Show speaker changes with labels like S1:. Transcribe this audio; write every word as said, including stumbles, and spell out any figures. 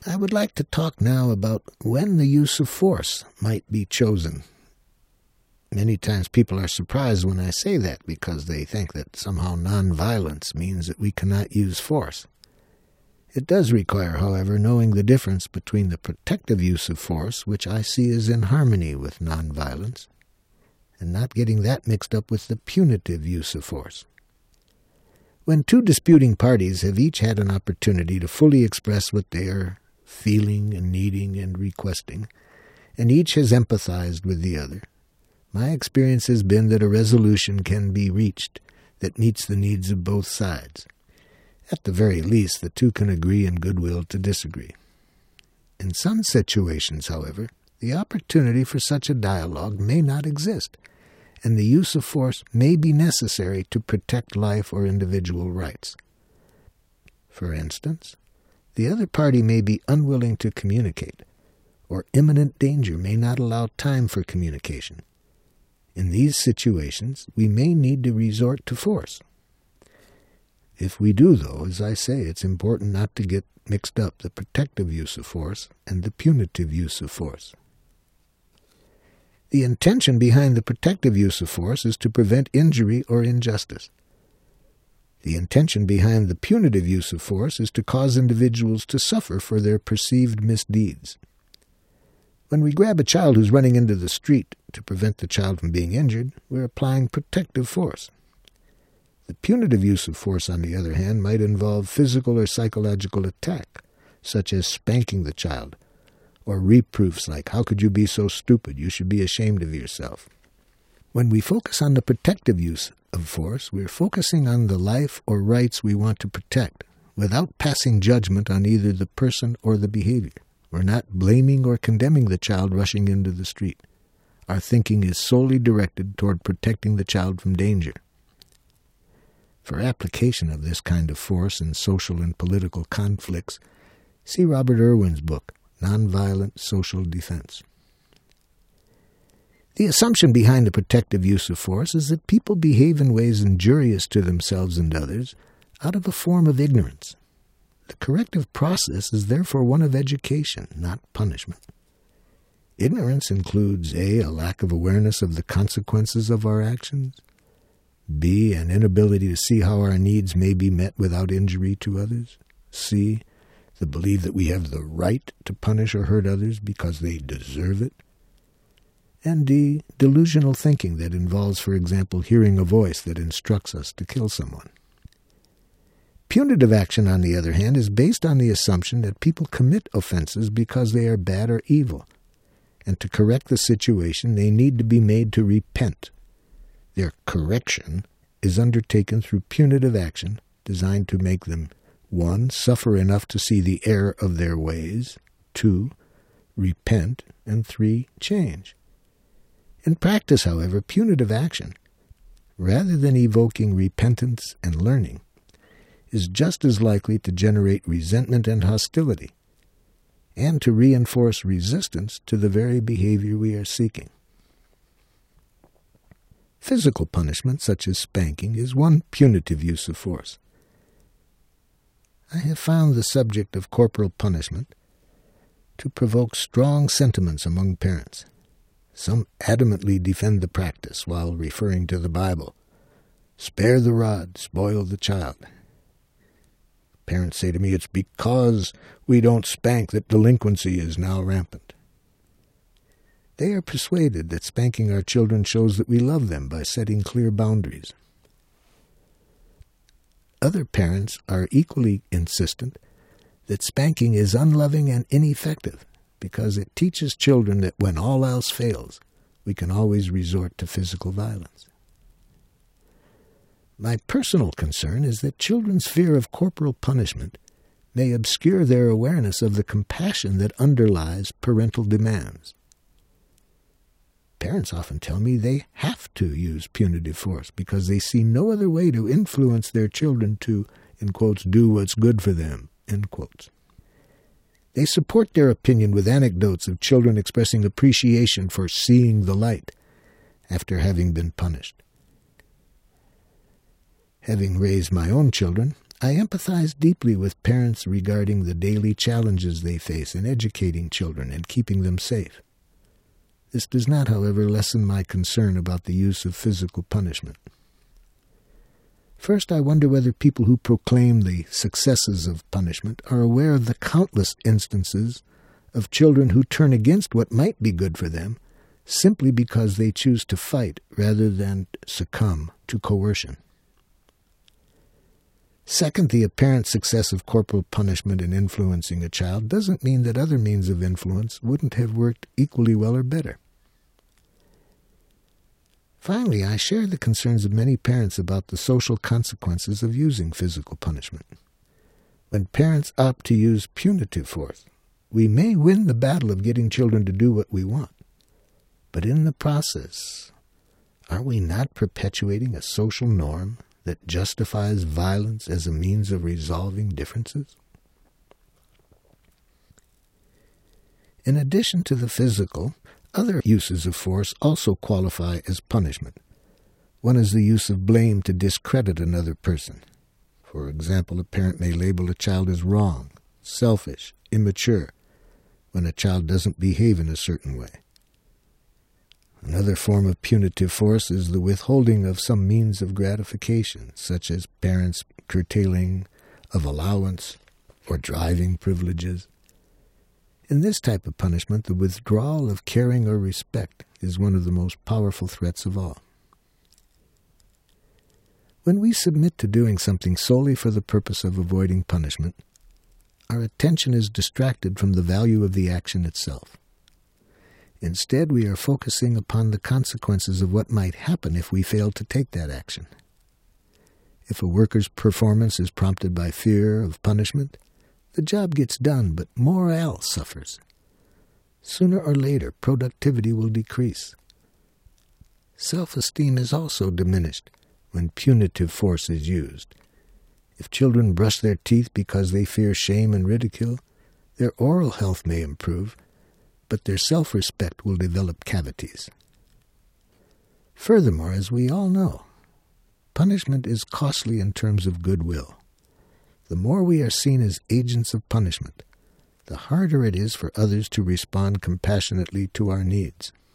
S1: I would like to talk now about when the use of force might be chosen. Many times people are surprised when I say that because they think that somehow nonviolence means that we cannot use force. It does require, however, knowing the difference between the protective use of force, which I see as in harmony with nonviolence, and not getting that mixed up with the punitive use of force. When two disputing parties have each had an opportunity to fully express what they are feeling and needing and requesting, and each has empathized with the other, my experience has been that a resolution can be reached that meets the needs of both sides. At the very least, the two can agree in goodwill to disagree. In some situations, however, the opportunity for such a dialogue may not exist, and the use of force may be necessary to protect life or individual rights. For instance, the other party may be unwilling to communicate, or imminent danger may not allow time for communication. In these situations, we may need to resort to force. If we do, though, as I say, it's important not to get mixed up the protective use of force and the punitive use of force. The intention behind the protective use of force is to prevent injury or injustice. The intention behind the punitive use of force is to cause individuals to suffer for their perceived misdeeds. When we grab a child who's running into the street to prevent the child from being injured, we're applying protective force. The punitive use of force, on the other hand, might involve physical or psychological attack, such as spanking the child, or reproofs like, "How could you be so stupid? You should be ashamed of yourself." When we focus on the protective use of force, we're focusing on the life or rights we want to protect, without passing judgment on either the person or the behavior. We're not blaming or condemning the child rushing into the street. Our thinking is solely directed toward protecting the child from danger. For application of this kind of force in social and political conflicts, see Robert Irwin's book, Nonviolent Social Defense. The assumption behind the protective use of force is that people behave in ways injurious to themselves and others out of a form of ignorance. The corrective process is therefore one of education, not punishment. Ignorance includes A, a lack of awareness of the consequences of our actions, B, an inability to see how our needs may be met without injury to others, C, the belief that we have the right to punish or hurt others because they deserve it, and D, delusional thinking that involves, for example, hearing a voice that instructs us to kill someone. Punitive action, on the other hand, is based on the assumption that people commit offenses because they are bad or evil, and to correct the situation they need to be made to repent. Their correction is undertaken through punitive action designed to make them, one, suffer enough to see the error of their ways, two, repent, and three, change. In practice, however, punitive action, rather than evoking repentance and learning, is just as likely to generate resentment and hostility, and to reinforce resistance to the very behavior we are seeking. Physical punishment, such as spanking, is one punitive use of force. I have found the subject of corporal punishment to provoke strong sentiments among parents. Some adamantly defend the practice while referring to the Bible. Spare the rod, spoil the child. Parents say to me, it's because we don't spank that delinquency is now rampant. They are persuaded that spanking our children shows that we love them by setting clear boundaries. Other parents are equally insistent that spanking is unloving and ineffective because it teaches children that when all else fails, we can always resort to physical violence. My personal concern is that children's fear of corporal punishment may obscure their awareness of the compassion that underlies parental demands. Parents often tell me they have to use punitive force because they see no other way to influence their children to, in quotes, do what's good for them, end quotes. They support their opinion with anecdotes of children expressing appreciation for seeing the light after having been punished. Having raised my own children, I empathize deeply with parents regarding the daily challenges they face in educating children and keeping them safe. This does not, however, lessen my concern about the use of physical punishment. First, I wonder whether people who proclaim the successes of punishment are aware of the countless instances of children who turn against what might be good for them simply because they choose to fight rather than succumb to coercion. Second, the apparent success of corporal punishment in influencing a child doesn't mean that other means of influence wouldn't have worked equally well or better. Finally, I share the concerns of many parents about the social consequences of using physical punishment. When parents opt to use punitive force, we may win the battle of getting children to do what we want. But in the process, are we not perpetuating a social norm that justifies violence as a means of resolving differences? In addition to the physical, other uses of force also qualify as punishment. One is the use of blame to discredit another person. For example, a parent may label a child as wrong, selfish, immature, when a child doesn't behave in a certain way. Another form of punitive force is the withholding of some means of gratification, such as parents curtailing of allowance or driving privileges. In this type of punishment, the withdrawal of caring or respect is one of the most powerful threats of all. When we submit to doing something solely for the purpose of avoiding punishment, our attention is distracted from the value of the action itself. Instead, we are focusing upon the consequences of what might happen if we fail to take that action. If a worker's performance is prompted by fear of punishment, the job gets done, but morale suffers. Sooner or later, productivity will decrease. Self-esteem is also diminished when punitive force is used. If children brush their teeth because they fear shame and ridicule, their oral health may improve, but their self-respect will develop cavities. Furthermore, as we all know, punishment is costly in terms of goodwill. The more we are seen as agents of punishment, the harder it is for others to respond compassionately to our needs.